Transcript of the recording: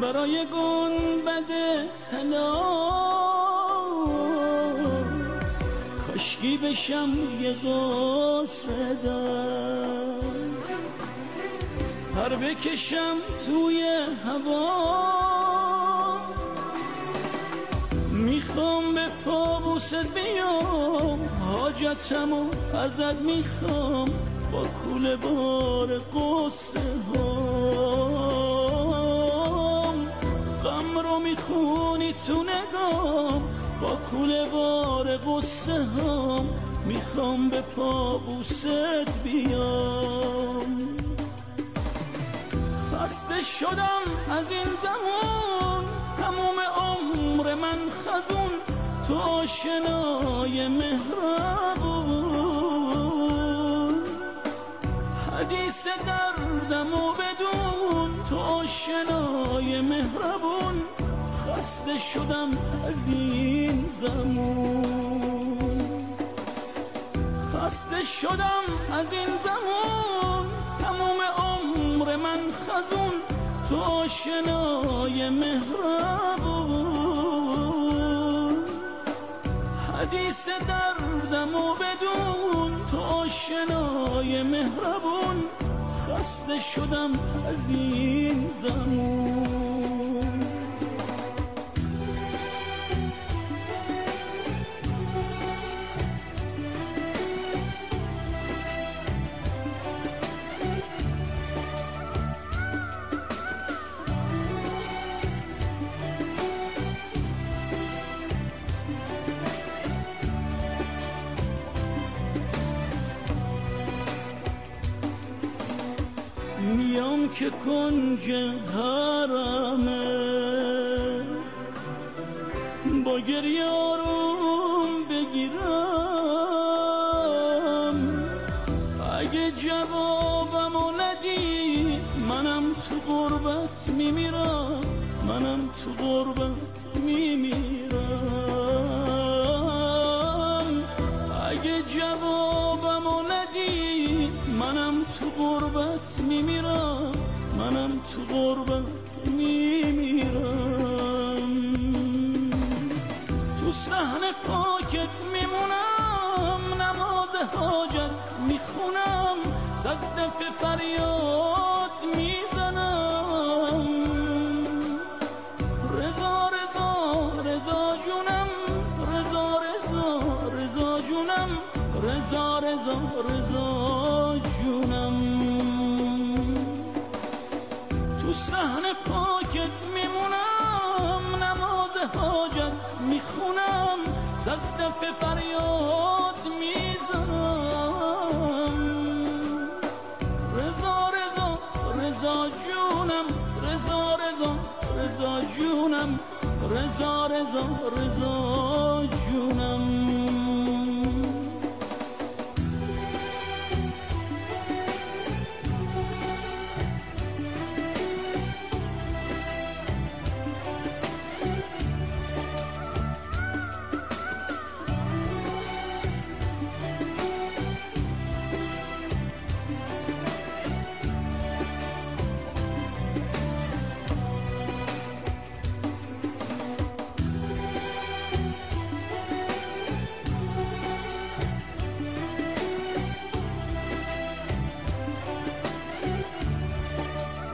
برای گنبد طلا کاشکی بشم یه قاصد پر بکشم توی هوا میخوام به پابوست بیام حاجتمو ازت میخوام با کوله بار قصه هام غم رو میخونی تو نگام با کوله بار قصه هام میخوام به پابوست بیام خسته شدم از این زمان تموم عمر من خزون تو آشنای مهربون حدیث دردم و بدون تو آشنای مهربون خسته شدم از این زمان خسته شدم از این زمان تموم عمر من خزون تو آشنای مهربون حدیث دردم و بدون تو آشنای مهربون خسته شدم از این زمان میام که کنج حرمه با گریه آروم بگیرم اگه جوابمو ندی منم تو غربت میمیرم منم تو غربت میمیرم اگه جوابمو ندی منم تو غربت میمیرم منم تو غربت میمیرم تو صحن پاکت میمونم نماز حاجت میخونم صد دفعه فریاد میزنم رضا رضا رضا جونم رضا رضا رضا جونم رضا رضا رضا جونم تو صحن پاکت میمونم نماز حاجت میخونم صد دفعه فریاد میزنم رضا رضا رضا جونم رضا رضا رضا جونم رضا رضا رضا جونم